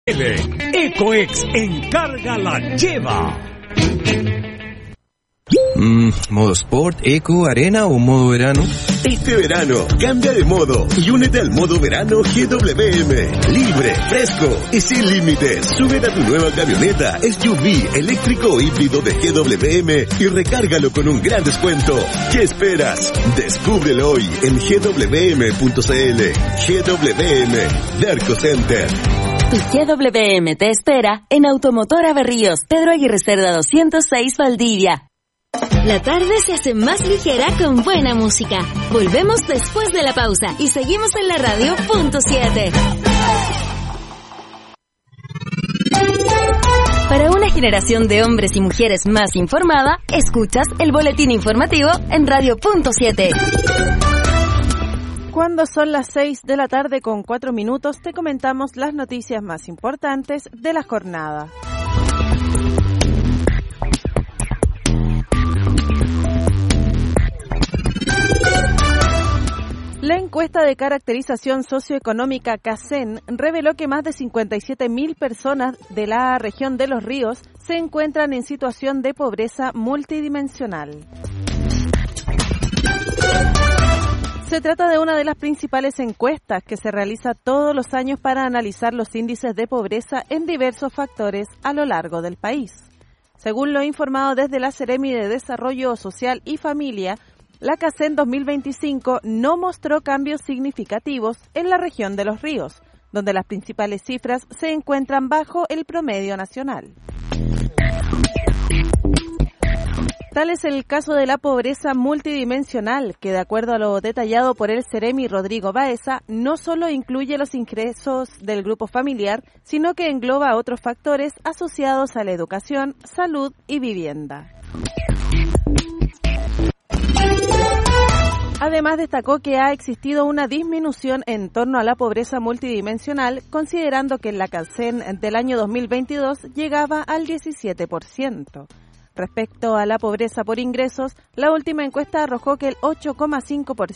Ecoex encarga la lleva. ¿Modo Sport, Eco, Arena o modo verano? Este verano, cambia de modo y únete al modo verano GWM. Libre, fresco y sin límites. Súbete a tu nueva camioneta SUV eléctrico o híbrido de GWM y recárgalo con un gran descuento. ¿Qué esperas? Descúbrelo hoy en gwm.cl. GWM, Derco Center. Tu GWM te espera en Automotora Berríos, Pedro Aguirre Cerda 206 Valdivia. La tarde se hace más ligera con buena música. Volvemos después de la pausa y seguimos en la radio .7. Para una generación de hombres y mujeres más informada, escuchas el boletín informativo en radio .7. Cuando son las 6 de la tarde con 4 minutos, te comentamos las noticias más importantes de la jornada. La encuesta de caracterización socioeconómica CACEN reveló que más de 57.000 personas de la región de Los Ríos se encuentran en situación de pobreza multidimensional. Se trata de una de las principales encuestas que se realiza todos los años para analizar los índices de pobreza en diversos factores a lo largo del país. Según lo informado desde la Seremi de Desarrollo Social y Familia, la CACEN 2025 no mostró cambios significativos en la región de Los Ríos, donde las principales cifras se encuentran bajo el promedio nacional. Tal es el caso de la pobreza multidimensional, que de acuerdo a lo detallado por el Seremi Rodrigo Baeza, no solo incluye los ingresos del grupo familiar, sino que engloba otros factores asociados a la educación, salud y vivienda. Además, destacó que ha existido una disminución en torno a la pobreza multidimensional, considerando que en la CACEN del año 2022 llegaba al 17%. Respecto a la pobreza por ingresos, la última encuesta arrojó que el 8,5%